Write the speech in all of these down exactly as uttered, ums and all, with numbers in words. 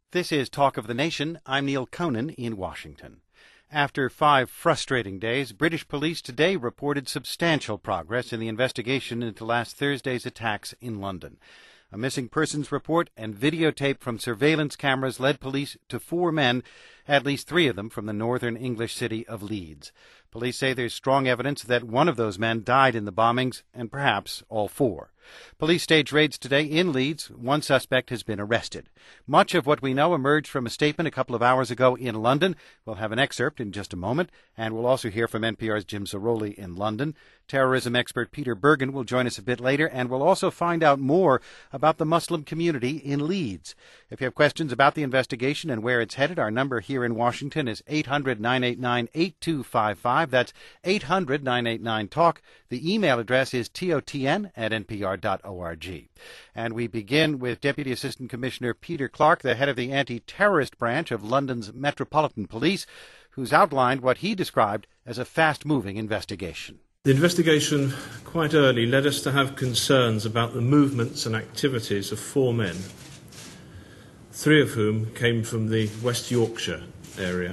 This is Talk of the Nation. I'm Neil Conan in Washington. After five frustrating days, British police today reported substantial progress in the investigation into last Thursday's attacks in London. A missing persons report and videotape from surveillance cameras led police to four men, at least three of them from the northern English city of Leeds. Police say there's strong evidence that one of those men died in the bombings, and perhaps all four. Police staged raids today in Leeds. One suspect has been arrested. Much of what we know emerged from a statement a couple of hours ago in London. We'll have an excerpt in just a moment, and we'll also hear from N P R's Jim Zarroli in London. Terrorism expert Peter Bergen will join us a bit later, and we'll also find out more about the Muslim community in Leeds. If you have questions about the investigation and where it's headed, our number here in Washington is eight hundred, nine eight nine, eight two five five. That's eight hundred, nine eight nine, talk. The email address is totn at n p r dot org. And we begin with Deputy Assistant Commissioner Peter Clark, the head of the anti-terrorist branch of London's Metropolitan Police, who's outlined what he described as a fast-moving investigation. The investigation quite early led us to have concerns about the movements and activities of four men, three of whom came from the West Yorkshire area.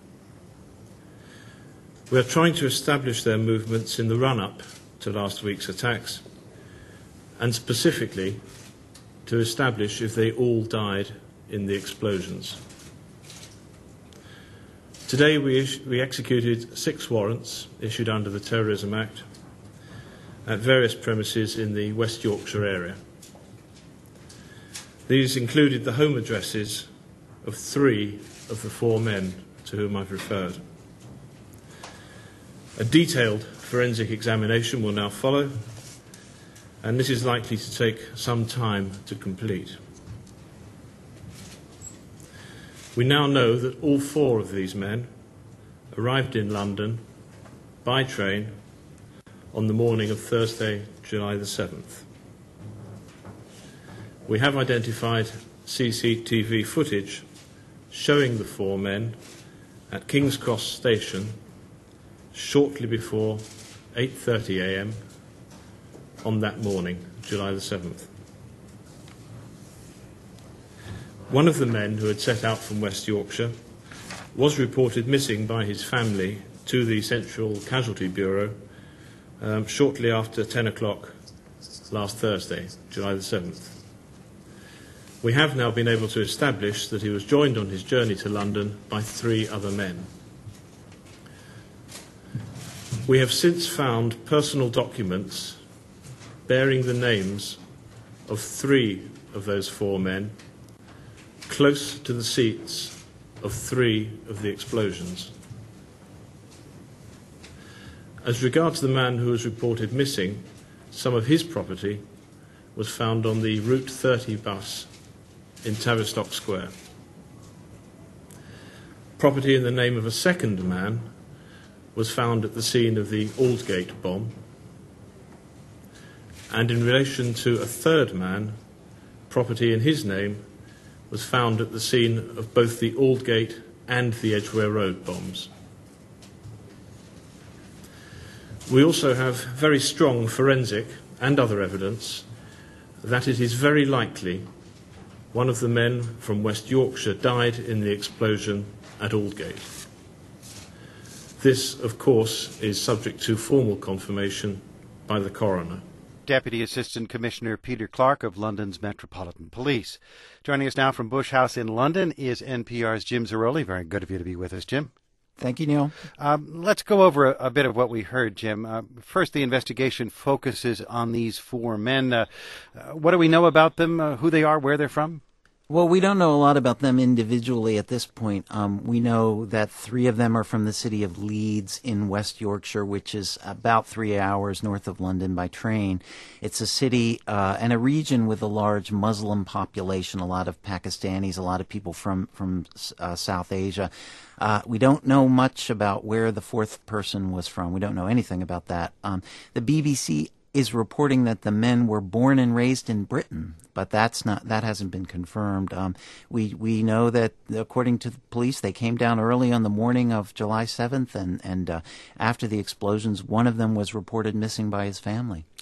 We are trying to establish their movements in the run-up to last week's attacks, and specifically to establish if they all died in the explosions. Today we, is- we executed six warrants issued under the Terrorism Act at various premises in the West Yorkshire area. These included the home addresses of three of the four men to whom I've referred. A detailed forensic examination will now follow, and this is likely to take some time to complete. We now know that all four of these men arrived in London by train on the morning of Thursday, July the seventh. We have identified C C T V footage showing the four men at King's Cross Station shortly before eight thirty a m on that morning, July the seventh. One of the men who had set out from West Yorkshire was reported missing by his family to the Central Casualty Bureau um, shortly after ten o'clock last Thursday, July the seventh. We have now been able to establish that he was joined on his journey to London by three other men. We have since found personal documents bearing the names of three of those four men close to the seats of three of the explosions. As regards the man who was reported missing, some of his property was found on the Route thirty bus in Tavistock Square. Property in the name of a second man was found at the scene of the Aldgate bomb. And in relation to a third man, property in his name was found at the scene of both the Aldgate and the Edgware Road bombs. We also have very strong forensic and other evidence that it is very likely one of the men from West Yorkshire died in the explosion at Aldgate. This, of course, is subject to formal confirmation by the coroner. Deputy Assistant Commissioner Peter Clark of London's Metropolitan Police. Joining us now from Bush House in London is N P R's Jim Zarroli. Very good of you to be with us, Jim. Thank you, Neil. Um, let's go over a, a bit of what we heard, Jim. Uh, first, the investigation focuses on these four men. Uh, uh, what do we know about them, uh, who they are, where they're from? Well, we don't know a lot about them individually at this point. Um, we know that three of them are from the city of Leeds in West Yorkshire, which is about three hours north of London by train. It's a city uh, and a region with a large Muslim population, a lot of Pakistanis, a lot of people from, from uh, South Asia. Uh, we don't know much about where the fourth person was from. We don't know anything about that. Um, the B B C is reporting that the men were born and raised in Britain, but that's not that hasn't been confirmed. Um, we we know that according to the police, they came down early on the morning of July seventh, and and uh, after the explosions, one of them was reported missing by his family.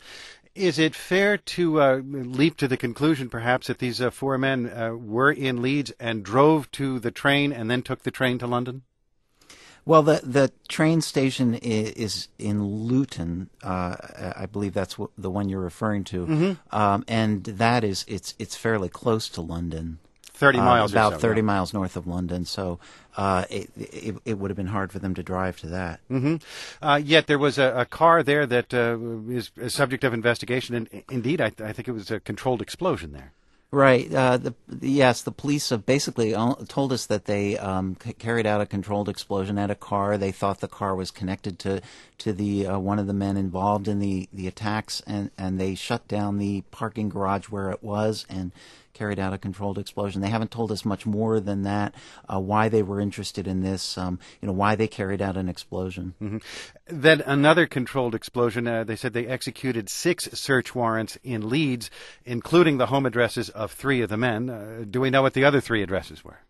Is it fair to uh, leap to the conclusion, perhaps, that these uh, four men uh, were in Leeds and drove to the train and then took the train to London? Well, the the train station is, is in Luton. Uh, I believe that's what, the one you're referring to, mm-hmm. um, and that is it's it's fairly close to London. Thirty miles, uh, about or so, thirty yeah. miles north of London. So uh, it, it it would have been hard for them to drive to that. Mm-hmm. Uh, yet there was a, a car there that uh, is a subject of investigation, and indeed, I, th- I think it was a controlled explosion there. Right. Uh, the, yes, the police have basically told us that they um, c- carried out a controlled explosion at a car. They thought the car was connected to to the uh, one of the men involved in the, the attacks, and, and they shut down the parking garage where it was and carried out a controlled explosion. They haven't told us much more than that. Uh, why they were interested in this, um, you know, why they carried out an explosion. Mm-hmm. Then another controlled explosion. Uh, they said they executed six search warrants in Leeds, including the home addresses of three of the men. Uh, do we know what the other three addresses were?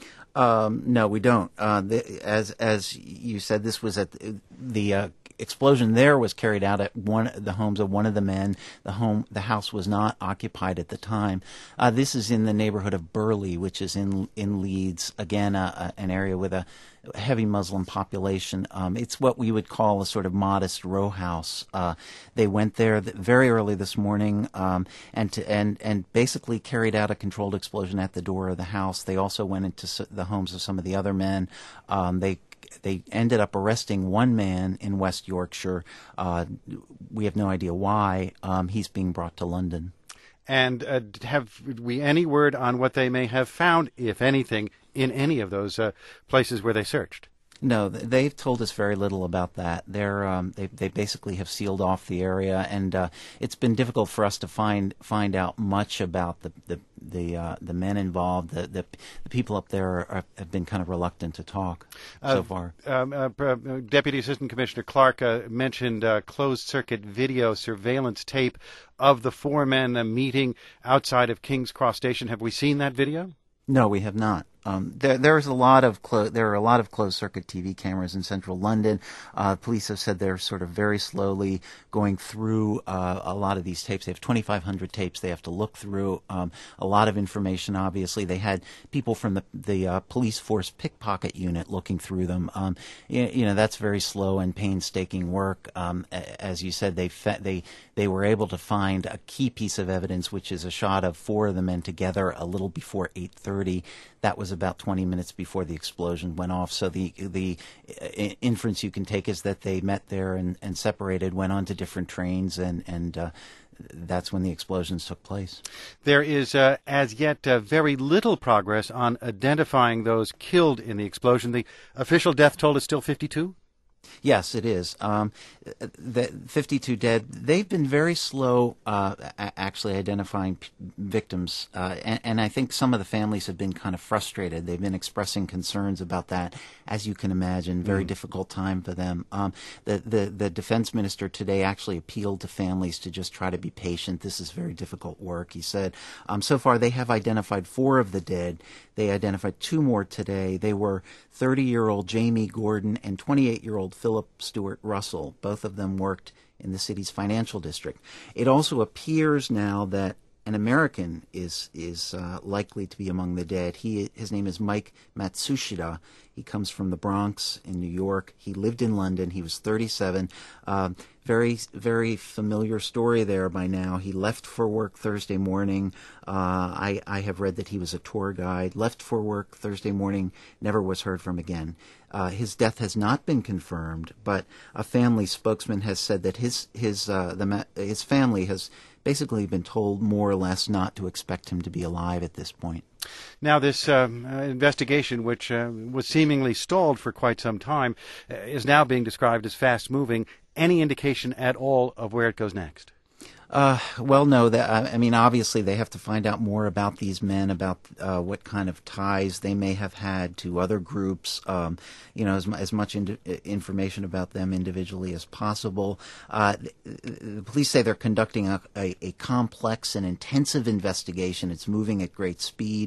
Um, no, we don't. Uh, the, as as you said, this was at the, the uh, explosion there was carried out at one the homes of one of the men. The home, the house was not occupied at the time. Uh, this is in the neighborhood of Burley, which is in in Leeds. Again, uh, an area with a heavy Muslim population. Um, it's what we would call a sort of modest row house. Uh, they went there th- very early this morning um, and to, and and basically carried out a controlled explosion at the door of the house. They also went into s- the homes of some of the other men. Um, they They ended up arresting one man in West Yorkshire. Uh, we have no idea why. Um, he's being brought to London. And uh, have we any word on what they may have found, if anything, in any of those uh, places where they searched? No, they've told us very little about that. They're um, they they basically have sealed off the area, and uh, it's been difficult for us to find find out much about the the the, uh, the men involved. The, the the people up there are, are, have been kind of reluctant to talk uh, so far. Um, uh, uh, Deputy Assistant Commissioner Clark uh, mentioned uh, closed circuit video surveillance tape of the four men uh, meeting outside of King's Cross Station. Have we seen that video? No, we have not. Um, there, there's a lot of clo- there are a lot of closed circuit T V cameras in central London. Uh, police have said they're sort of very slowly going through uh, a lot of these tapes. They have twenty-five hundred tapes they have to look through. Um, a lot of information. Obviously, they had people from the the uh, police force pickpocket unit looking through them. Um, you, you know, that's very slow and painstaking work. Um, as you said, they fe- they they were able to find a key piece of evidence, which is a shot of four of the men together a little before eight thirty. That was about twenty minutes before the explosion went off. So the the inference you can take is that they met there and, and separated, went on to different trains, and and uh, that's when the explosions took place. There is uh, as yet uh, very little progress on identifying those killed in the explosion. The official death toll is still fifty-two? Yes, it is. Um, the fifty-two dead. They've been very slow, uh, actually identifying p- victims, uh, and, and I think some of the families have been kind of frustrated. They've been expressing concerns about that, as you can imagine. Very mm. difficult time for them. Um, the, the the defense minister today actually appealed to families to just try to be patient. This is very difficult work, he said. Um, so far, they have identified four of the dead. They identified two more today. They were thirty-year-old Jamie Gordon and twenty-eight-year-old Philip Stewart Russell. Both of them worked in the city's financial district. It also appears now that an American is is uh, likely to be among the dead. He his name is Mike Matsushita. He comes from the Bronx in New York. He lived in London. He was thirty-seven. Um, very very familiar story there by now. He left for work Thursday morning. Uh, I I have read that he was a tour guide. Left for work Thursday morning. Never was heard from again. Uh, his death has not been confirmed, but a family spokesman has said that his his uh, the his family has basically been told more or less not to expect him to be alive at this point. Now, this um, uh, investigation, which uh, was seemingly stalled for quite some time, uh, is now being described as fast-moving. Any indication at all of where it goes next? Uh, well, no. That, I mean, obviously, they have to find out more about these men, about uh, what kind of ties they may have had to other groups. Um, you know, as, as much ind- information about them individually as possible. Uh, the, the police say they're conducting a, a, a complex and intensive investigation. It's moving at great speed.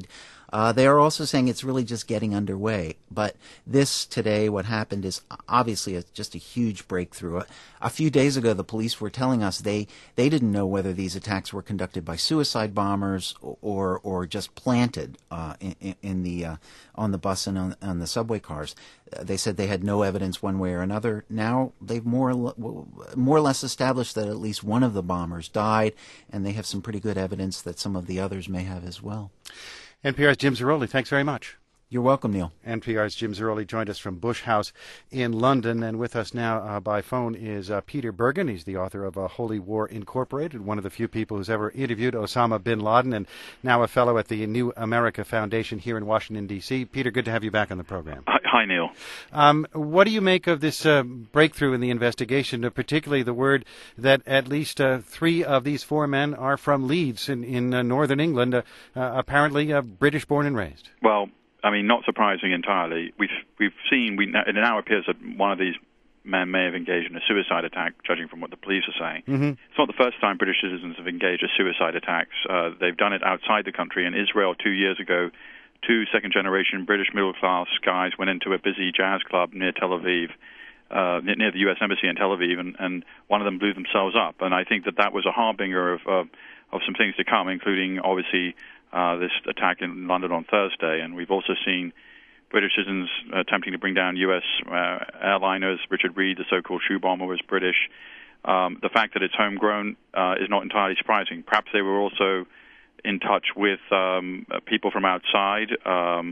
Uh, they are also saying it's really just getting underway. But this today, what happened is obviously a, just a huge breakthrough. A, a few days ago, the police were telling us they, they didn't know whether these attacks were conducted by suicide bombers or or just planted uh, in, in the uh, on the bus and on, on the subway cars. Uh, they said they had no evidence one way or another. Now they've more more or less established that at least one of the bombers died, and they have some pretty good evidence that some of the others may have as well. N P R's Jim Zarroli, thanks very much. You're welcome, Neil. N P R's Jim Zarroli joined us from Bush House in London, and with us now uh, by phone is uh, Peter Bergen. He's the author of uh, Holy War Incorporated, one of the few people who's ever interviewed Osama bin Laden, and now a fellow at the New America Foundation here in Washington, D C Peter, good to have you back on the program. Hi, hi Neil. Um, what do you make of this uh, breakthrough in the investigation, uh, particularly the word that at least uh, three of these four men are from Leeds in, in uh, northern England, uh, uh, apparently uh, British born and raised? Well, I mean, not surprising entirely. We've we've seen. We it now appears that one of these men may have engaged in a suicide attack, judging from what the police are saying. Mm-hmm. It's not the first time British citizens have engaged in suicide attacks. Uh, they've done it outside the country. In Israel, two years ago, two second-generation British middle-class guys went into a busy jazz club near Tel Aviv, uh, near the U S Embassy in Tel Aviv, and, and one of them blew themselves up. And I think that that was a harbinger of uh, of some things to come, including obviously. Uh, this attack in London on Thursday, and we've also seen British citizens attempting to bring down U S uh, airliners. Richard Reed, the so-called shoe bomber, was British. Um, the fact that it's homegrown uh, is not entirely surprising. Perhaps they were also in touch with um, people from outside. Um,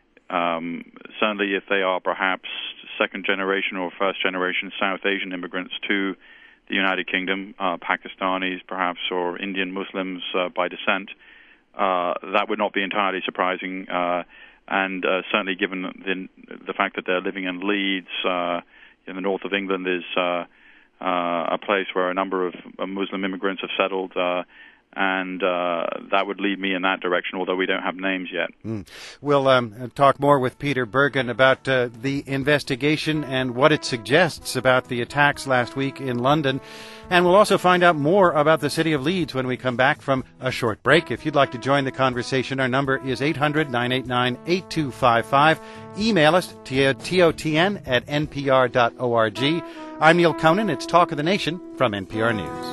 um, certainly, if they are perhaps second-generation or first-generation South Asian immigrants to the United Kingdom, uh, Pakistanis perhaps, or Indian Muslims uh, by descent, Uh, that would not be entirely surprising, uh, and uh, certainly given the, the fact that they're living in Leeds, uh, in the north of England, is uh, uh, a place where a number of Muslim immigrants have settled, uh, and uh, that would lead me in that direction, although we don't have names yet. Mm. We'll um, talk more with Peter Bergen about uh, the investigation and what it suggests about the attacks last week in London. And we'll also find out more about the city of Leeds when we come back from a short break. If you'd like to join the conversation, our number is eight hundred, nine eight nine, eight two five five. Email us, totn at n p r dot org. I'm Neil Conan. It's Talk of the Nation from N P R News.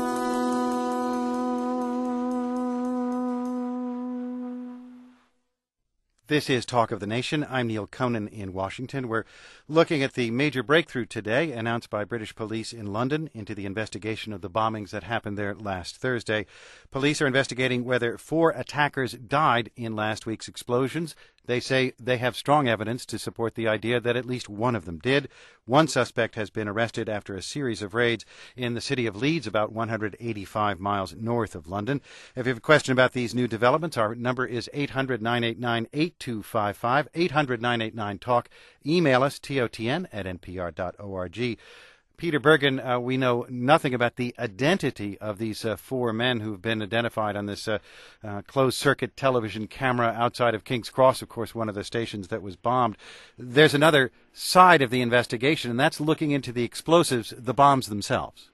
This is Talk of the Nation. I'm Neil Conan in Washington. We're looking at the major breakthrough today announced by British police in London into the investigation of the bombings that happened there last Thursday. Police are investigating whether four attackers died in last week's explosions. They say they have strong evidence to support the idea that at least one of them did. One suspect has been arrested after a series of raids in the city of Leeds, about one hundred eighty-five miles north of London. If you have a question about these new developments, our number is eight hundred, nine eight nine, eight two five five, eight hundred, nine eight nine, talk. Email us, totn at n p r dot org. Peter Bergen, uh, we know nothing about the identity of these uh, four men who've been identified on this uh, uh, closed-circuit television camera outside of King's Cross, of course, one of the stations that was bombed. There's another side of the investigation, and that's looking into the explosives, the bombs themselves.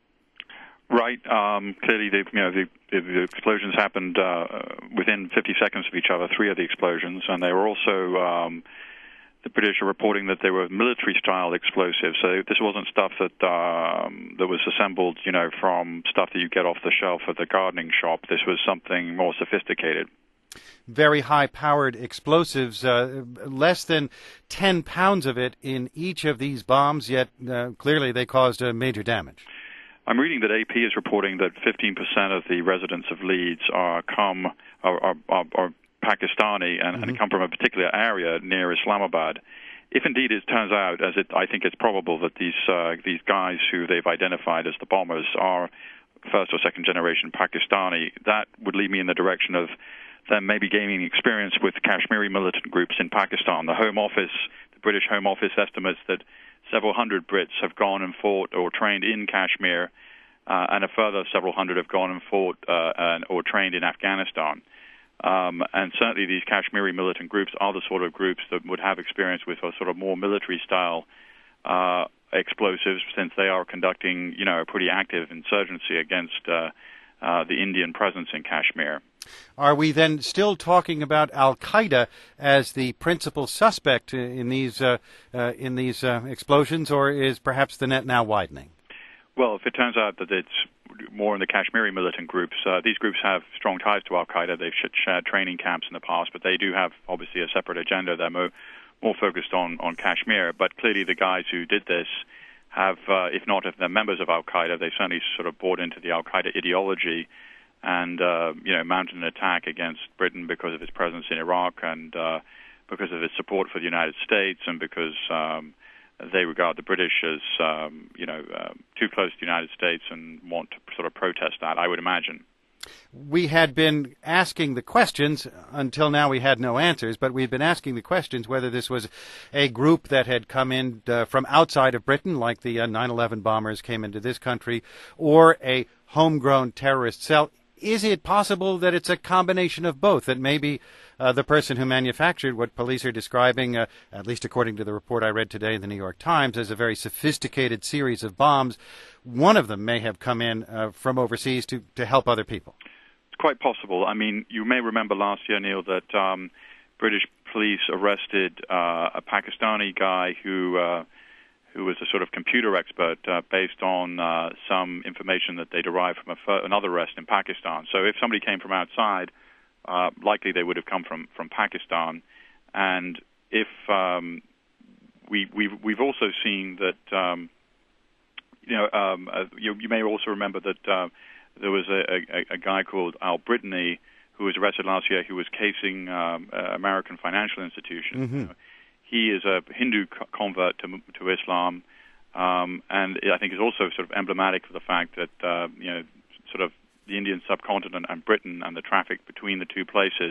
Right. Um, clearly, the, you know, the, the explosions happened uh, within fifty seconds of each other, three of the explosions, and they were also... Um, The British are reporting that they were military-style explosives, so this wasn't stuff that um, that was assembled, you know, from stuff that you get off the shelf at the gardening shop. This was something more sophisticated. Very high-powered explosives, uh, less than ten pounds of it in each of these bombs, yet uh, clearly they caused uh, major damage. I'm reading that A P is reporting that fifteen percent of the residents of Leeds are come are, are, are, are Pakistani and, mm-hmm. and come from a particular area near Islamabad. If indeed it turns out, as it, I think it's probable, that these uh, these guys who they've identified as the bombers are first or second generation Pakistani, that would lead me in the direction of them maybe gaining experience with Kashmiri militant groups in Pakistan. The Home Office, the British Home Office estimates that several hundred Brits have gone and fought or trained in Kashmir, uh, and a further several hundred have gone and fought uh, and, or trained in Afghanistan. Um, and certainly these Kashmiri militant groups are the sort of groups that would have experience with a sort of more military-style uh, explosives, since they are conducting, you know, a pretty active insurgency against uh, uh, the Indian presence in Kashmir. Are we then still talking about Al-Qaeda as the principal suspect in these uh, uh, in these uh, explosions, or is perhaps the net now widening? Well, if it turns out that it's more in the Kashmiri militant groups, uh, these groups have strong ties to Al-Qaeda. They've shared training camps in the past, but they do have, obviously, a separate agenda. They're more, more focused on, on Kashmir. But clearly the guys who did this have, uh, if not if they're members of Al-Qaeda, they certainly sort of bought into the Al-Qaeda ideology and, uh, you know, mounted an attack against Britain because of its presence in Iraq and uh, because of its support for the United States and because um, they regard the British as, um, you know, uh, too close to the United States and want to sort of protest that, I would imagine. We had been asking the questions, until now we had no answers, but we've been asking the questions whether this was a group that had come in uh, from outside of Britain, like the uh, nine eleven bombers came into this country, or a homegrown terrorist cell. Is it possible that it's a combination of both, that maybe uh, the person who manufactured what police are describing, uh, at least according to the report I read today in the New York Times, as a very sophisticated series of bombs, one of them may have come in uh, from overseas to, to help other people? It's quite possible. I mean, you may remember last year, Neil, that um, British police arrested uh, a Pakistani guy who... Uh, who was a sort of computer expert uh, based on uh, some information that they derived from a fir- another arrest in Pakistan. So if somebody came from outside, uh, likely they would have come from, from Pakistan. And if um, we, we've, we've also seen that, um, you know, um, uh, you, you may also remember that uh, there was a, a, a guy called Al Brittany who was arrested last year who was casing um, uh, American financial institutions. Mm-hmm. You know, he is a Hindu convert to, to Islam, um, and I think is also sort of emblematic of the fact that, uh, you know, sort of the Indian subcontinent and Britain and the traffic between the two places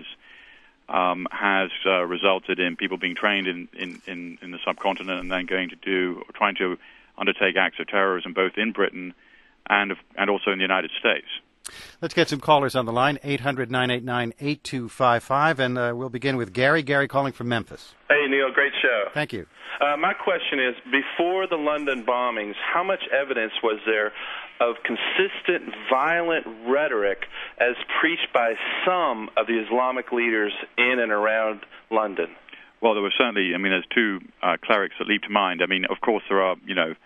um, has uh, resulted in people being trained in, in, in, in the subcontinent and then going to do, or trying to undertake acts of terrorism both in Britain and, and also in the United States. Let's get some callers on the line, eight hundred, nine eight nine, eight two five five, and uh, we'll begin with Gary. Gary calling from Memphis. Hey, Neil, great show. Thank you. Uh, my question is, before the London bombings, how much evidence was there of consistent violent rhetoric as preached by some of the Islamic leaders in and around London? Well, there were certainly, I mean, there's two uh, clerics that leap to mind. I mean, of course, there are, you know,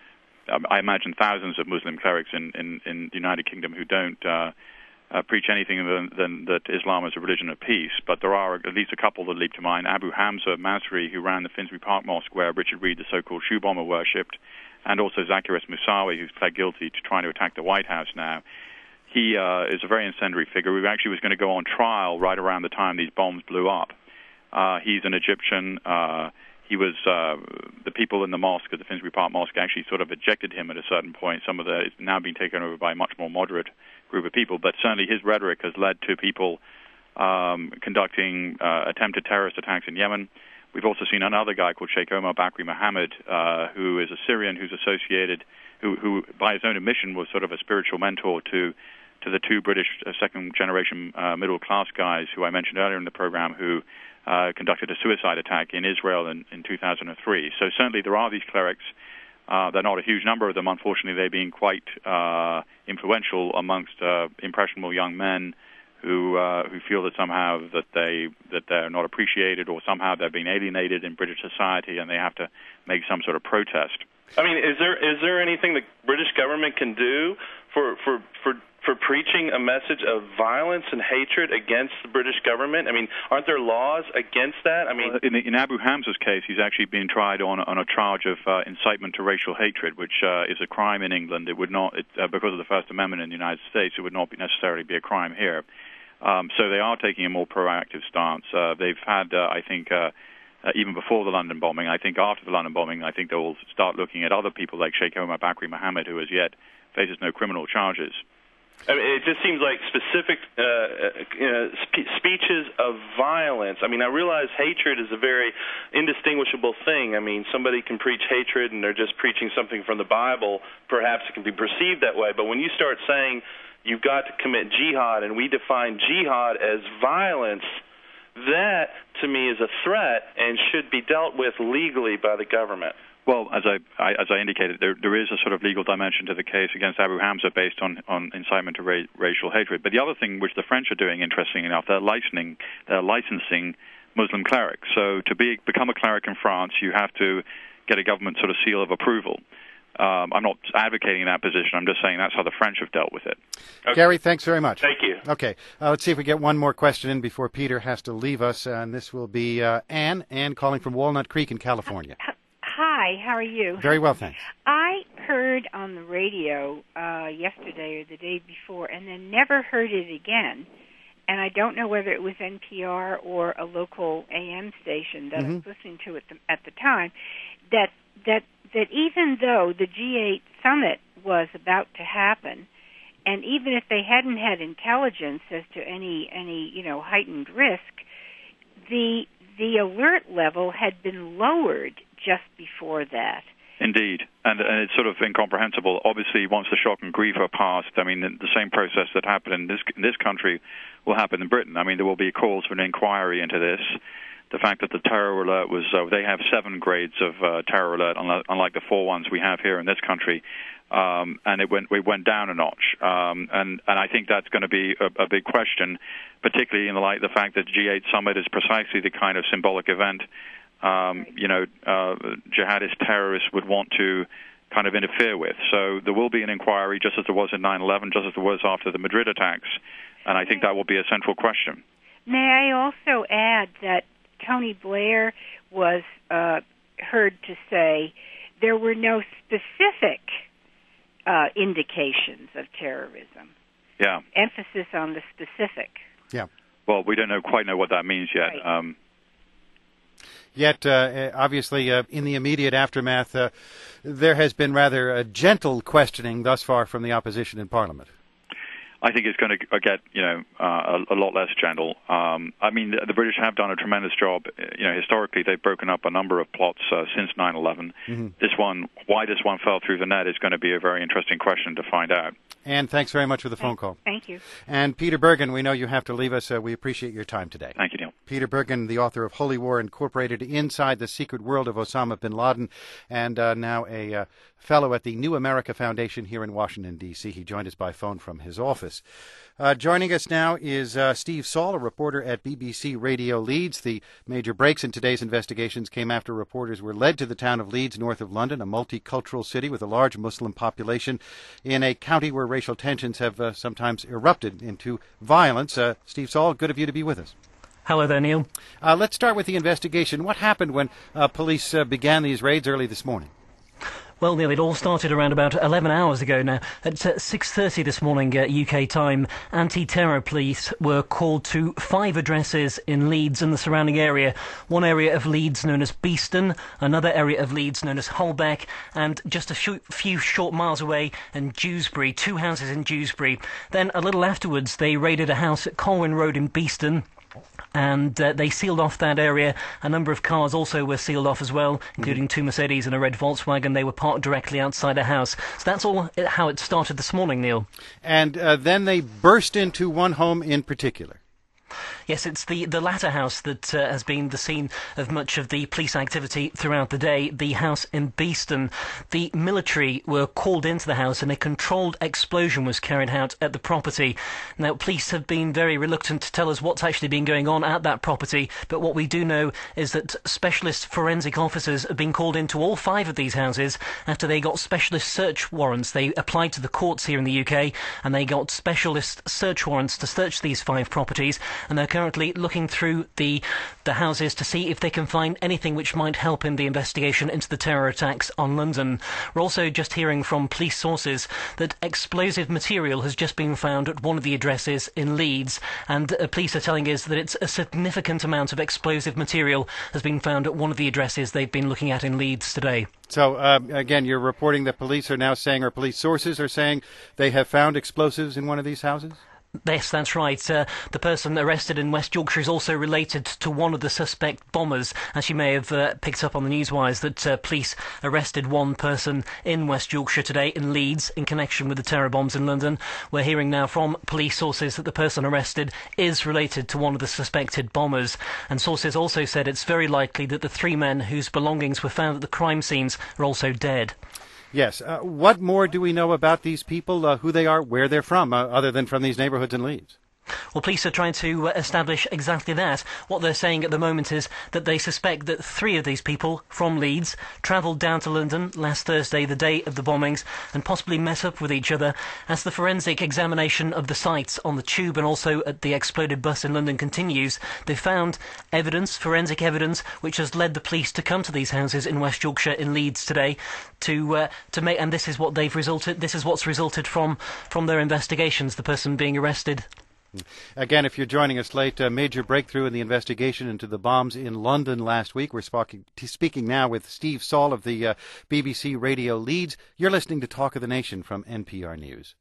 I imagine thousands of Muslim clerics in, in, in the United Kingdom who don't uh, uh, preach anything than, than that Islam is a religion of peace. But there are at least a couple that leap to mind. Abu Hamza Masri, who ran the Finsbury Park Mosque where Richard Reed, the so-called shoe bomber, worshipped, and also Zacchaeus Moussawi, who's pled guilty to trying to attack the White House now. He uh, is a very incendiary figure who actually was going to go on trial right around the time these bombs blew up. Uh, he's an Egyptian. Uh, He was, uh, the people in the mosque, at the Finsbury Park Mosque, actually sort of ejected him at a certain point. Some of the, it's now been taken over by a much more moderate group of people. But certainly his rhetoric has led to people um, conducting uh, attempted terrorist attacks in Yemen. We've also seen another guy called Sheikh Omar Bakri Mohammed, uh, who is a Syrian who's associated, who, who by his own admission was sort of a spiritual mentor to to the two British uh, second-generation uh, middle-class guys who I mentioned earlier in the program who Uh, conducted a suicide attack in Israel in, in two thousand three. So certainly there are these clerics. Uh, they're not a huge number of them. Unfortunately, they're being quite uh, influential amongst uh, impressionable young men who uh, who feel that somehow that they that they're not appreciated, or somehow they're being alienated in British society, and they have to make some sort of protest. I mean, is there is there anything the British government can do for for for for preaching a message of violence and hatred against the British government? I mean, aren't there laws against that? I mean, well, in, in Abu Hamza's case, he's actually being tried on on a charge of uh, incitement to racial hatred, which uh, is a crime in England. It would not, it, uh, because of the First Amendment in the United States, it would not be necessarily be a crime here. Um, so they are taking a more proactive stance. Uh, they've had, uh, I think, uh, uh, even before the London bombing, I think after the London bombing, I think they will start looking at other people like Sheikh Omar Bakri Mohammed, who as yet faces no criminal charges. I mean, it just seems like specific uh, you know, spe- speeches of violence. I mean, I realize hatred is a very indistinguishable thing. I mean, somebody can preach hatred and they're just preaching something from the Bible. Perhaps it can be perceived that way. But when you start saying you've got to commit jihad, and we define jihad as violence, that, to me, is a threat and should be dealt with legally by the government. Well, as I, I as I indicated, there there is a sort of legal dimension to the case against Abu Hamza based on, on incitement to ra- racial hatred. But the other thing which the French are doing, interestingly enough, they're licensing they're licensing Muslim clerics. So to be become a cleric in France, you have to get a government sort of seal of approval. Um, I'm not advocating that position. I'm just saying that's how the French have dealt with it. Okay. Gary, thanks very much. Thank you. Okay, uh, let's see if we get one more question in before Peter has to leave us. Uh, and this will be uh, Anne. Anne calling from Walnut Creek in California. Hi, how are you? Very well, thanks. I heard on the radio uh, yesterday or the day before and then never heard it again. And I don't know whether it was N P R or a local A M station that mm-hmm. I was listening to at the, at the time, that that that even though the G eight summit was about to happen, and even if they hadn't had intelligence as to any any you know heightened risk, the the alert level had been lowered just before that. Indeed, and, and it's sort of incomprehensible. Obviously, once the shock and grief are past, I mean, the, the same process that happened in this in this country will happen in Britain. I mean, there will be calls for an inquiry into this. The fact that the terror alert was, uh, they have seven grades of uh, terror alert, unlike the four ones we have here in this country, um, and it went we went down a notch. Um, and, and I think that's going to be a, a big question, particularly in the light of the fact that the G eight summit is precisely the kind of symbolic event Um, you know, uh, jihadist terrorists would want to kind of interfere with. So there will be an inquiry, just as there was in nine eleven, just as there was after the Madrid attacks, and I think that will be a central question. May I also add that Tony Blair was uh, heard to say there were no specific uh, indications of terrorism. Yeah. Emphasis on the specific. Yeah. Well, we don't know quite know what that means yet. Right. Um, Yet, uh, obviously, uh, in the immediate aftermath, uh, there has been rather uh, gentle questioning thus far from the opposition in Parliament. I think it's going to get, you know, uh, a, a lot less gentle. Um, I mean, the, the British have done a tremendous job. You know, historically, they've broken up a number of plots uh, since nine eleven. Mm-hmm. This one, why this one fell through the net, is going to be a very interesting question to find out. And thanks very much for the phone call. Thank you. And Peter Bergen, we know you have to leave us. Uh, we appreciate your time today. Thank you, Neil. Peter Bergen, the author of Holy War Incorporated, Inside the Secret World of Osama bin Laden, and uh, now a uh, fellow at the New America Foundation here in Washington, D C He joined us by phone from his office. Uh, joining us now is uh, Steve Saul, a reporter at B B C Radio Leeds. The major breaks in today's investigations came after reporters were led to the town of Leeds, north of London, a multicultural city with a large Muslim population in a county where racial tensions have uh, sometimes erupted into violence. Uh, Steve Saul, good of you to be with us. Hello there, Neil. Uh, let's start with the investigation. What happened when uh, police uh, began these raids early this morning? Well, Neil, it all started around about eleven hours ago now. At uh, six thirty this morning, uh, U K time, anti-terror police were called to five addresses in Leeds and the surrounding area. One area of Leeds known as Beeston, another area of Leeds known as Holbeck, and just a few, few short miles away in Dewsbury, two houses in Dewsbury. Then a little afterwards, they raided a house at Colwyn Road in Beeston, and uh, they sealed off that area. A number of cars also were sealed off as well, including mm-hmm. two Mercedes and a red Volkswagen. They were parked directly outside a house. So that's all how it started this morning, Neil. And uh, then they burst into one home in particular. Yes, it's the, the latter house that uh, has been the scene of much of the police activity throughout the day, the house in Beeston. The military were called into the house and a controlled explosion was carried out at the property. Now, police have been very reluctant to tell us what's actually been going on at that property, but what we do know is that specialist forensic officers have been called into all five of these houses after they got specialist search warrants. They applied to the courts here in the U K and they got specialist search warrants to search these five properties, and they're currently looking through the the houses to see if they can find anything which might help in the investigation into the terror attacks on London. We're also just hearing from police sources that explosive material has just been found at one of the addresses in Leeds, and uh, police are telling us that it's a significant amount of explosive material has been found at one of the addresses they've been looking at in Leeds today. So, uh, again, you're reporting that police are now saying, or police sources are saying, they have found explosives in one of these houses? Yes, that's right. Uh, the person arrested in West Yorkshire is also related to one of the suspect bombers. As you may have uh, picked up on the newswires, that uh, police arrested one person in West Yorkshire today, in Leeds, in connection with the terror bombs in London. We're hearing now from police sources that the person arrested is related to one of the suspected bombers. And sources also said it's very likely that the three men whose belongings were found at the crime scenes are also dead. Yes. Uh, what more do we know about these people, uh, who they are, where they're from, uh, other than from these neighborhoods in Leeds? Well, police are trying to uh, establish exactly that. What they're saying at the moment is that they suspect that three of these people from Leeds travelled down to London last Thursday, the day of the bombings, and possibly met up with each other. As the forensic examination of the sites on the tube and also at the exploded bus in London continues, they found evidence, forensic evidence, which has led the police to come to these houses in West Yorkshire, in Leeds today, to uh, to make. And this is what they've resulted. This is what's resulted from from their investigations. The person being arrested. Again, if you're joining us late, a major breakthrough in the investigation into the bombs in London last week. We're speaking, speaking now with Steve Saul of the uh, B B C Radio Leeds. You're listening to Talk of the Nation from N P R News.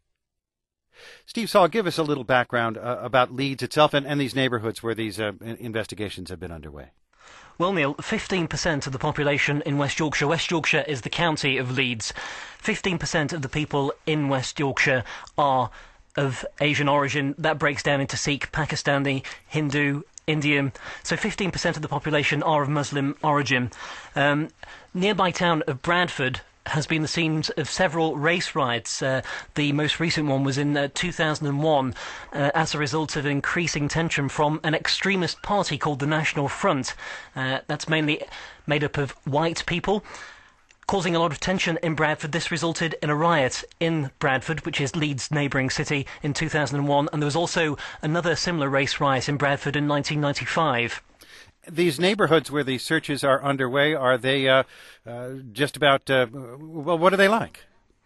Steve Saul, give us a little background uh, about Leeds itself and, and these neighbourhoods where these uh, investigations have been underway. Well, Neil, fifteen percent of the population in West Yorkshire. West Yorkshire is the county of Leeds. fifteen percent of the people in West Yorkshire are of Asian origin. That breaks down into Sikh, Pakistani, Hindu, Indian. So fifteen percent of the population are of Muslim origin. Um, nearby town of Bradford has been the scene of several race riots. Uh, the most recent one was in uh, two thousand one uh, as a result of increasing tension from an extremist party called the National Front. Uh, that's mainly made up of white people, causing a lot of tension in Bradford. This resulted in a riot in Bradford, which is Leeds' neighbouring city, in two thousand one, and there was also another similar race riot in Bradford in nineteen ninety-five. These neighbourhoods where these searches are underway, are they uh, uh, just about, uh, well, what are they like?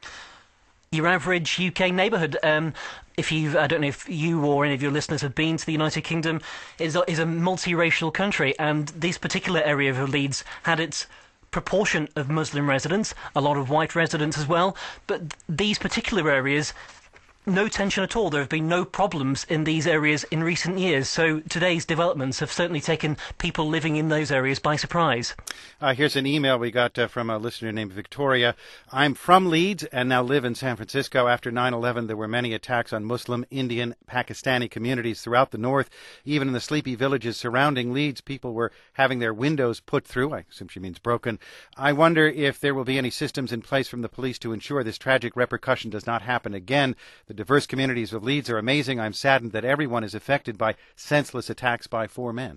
Your average U K neighbourhood. Um, if you, I don't know if you or any of your listeners have been to the United Kingdom, is a, is a multiracial country, and this particular area of Leeds had its proportion of Muslim residents, a lot of white residents as well, but these particular areas, no tension at all. There have been no problems in these areas in recent years, so today's developments have certainly taken people living in those areas by surprise. Uh, here's an email we got uh, from a listener named Victoria. I'm from Leeds and now live in San Francisco. After nine eleven, there were many attacks on Muslim, Indian, Pakistani communities throughout the north. Even in the sleepy villages surrounding Leeds, people were having their windows put through. I assume she means broken. I wonder if there will be any systems in place from the police to ensure this tragic repercussion does not happen again. The diverse communities of Leeds are amazing. I'm saddened that everyone is affected by senseless attacks by four men.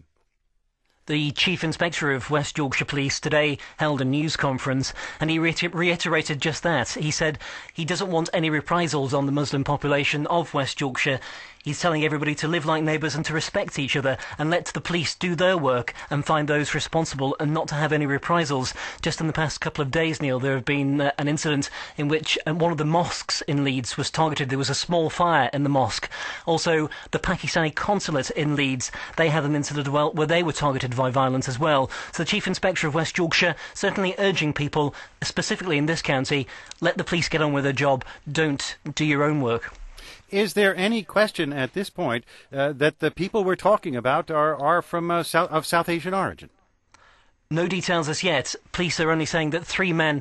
The Chief Inspector of West Yorkshire Police today held a news conference, and he reiter- reiterated just that. He said he doesn't want any reprisals on the Muslim population of West Yorkshire. He's telling everybody to live like neighbours and to respect each other and let the police do their work and find those responsible and not to have any reprisals. Just in the past couple of days, Neil, there have been uh, an incident in which uh, one of the mosques in Leeds was targeted. There was a small fire in the mosque. Also, the Pakistani consulate in Leeds, they had an incident well where they were targeted by violence as well. So the Chief Inspector of West Yorkshire certainly urging people, specifically in this county, let the police get on with their job. Don't do your own work. Is there any question at this point uh, that the people we're talking about are, are from uh, South, of South Asian origin? No details as yet. Police are only saying that three men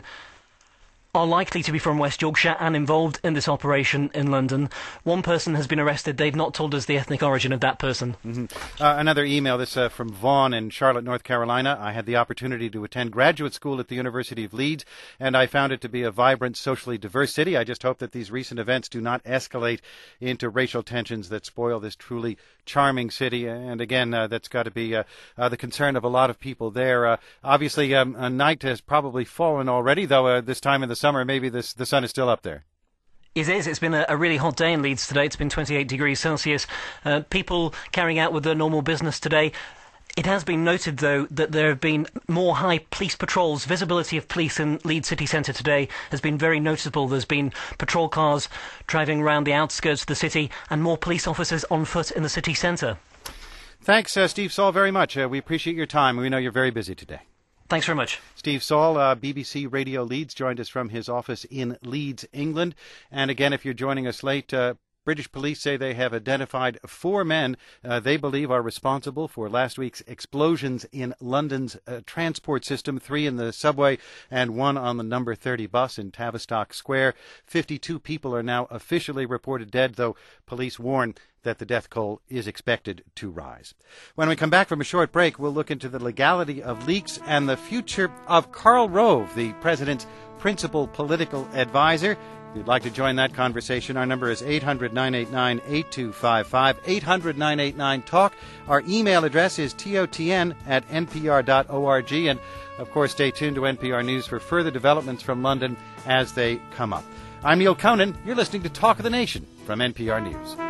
are likely to be from West Yorkshire and involved in this operation in London. One person has been arrested. They've not told us the ethnic origin of that person. Mm-hmm. Uh, another email, this uh, from Vaughn in Charlotte, North Carolina. I had the opportunity to attend graduate school at the University of Leeds, and I found it to be a vibrant, socially diverse city. I just hope that these recent events do not escalate into racial tensions that spoil this truly charming city. And again, uh, that's got to be uh, uh, the concern of a lot of people there. Uh, obviously, um, a night has probably fallen already, though uh, this time in the summer, maybe this, the sun is still up there. It is. It's been a, a really hot day in Leeds today. It's been twenty-eight degrees Celsius. Uh, people carrying out with their normal business today. It has been noted, though, that there have been more high police patrols. Visibility of police in Leeds city centre today has been very noticeable. There's been patrol cars driving around the outskirts of the city and more police officers on foot in the city centre. Thanks, uh, Steve Saul, very much. Uh, we appreciate your time. We know you're very busy today. Thanks very much. Steve Saul, uh, B B C Radio Leeds, joined us from his office in Leeds, England. And again, if you're joining us late, uh, British police say they have identified four men uh, they believe are responsible for last week's explosions in London's uh, transport system, three in the subway and one on the number thirty bus in Tavistock Square. fifty-two people are now officially reported dead, though police warn that the death toll is expected to rise. When we come back from a short break, we'll look into the legality of leaks and the future of Karl Rove, the president's principal political advisor. If you'd like to join that conversation, our number is eight hundred, nine eight nine, eight two five five, eight hundred, nine eight nine, talk. Our email address is totn at npr dot org. And, of course, stay tuned to N P R News for further developments from London as they come up. I'm Neil Conan. You're listening to Talk of the Nation from N P R News.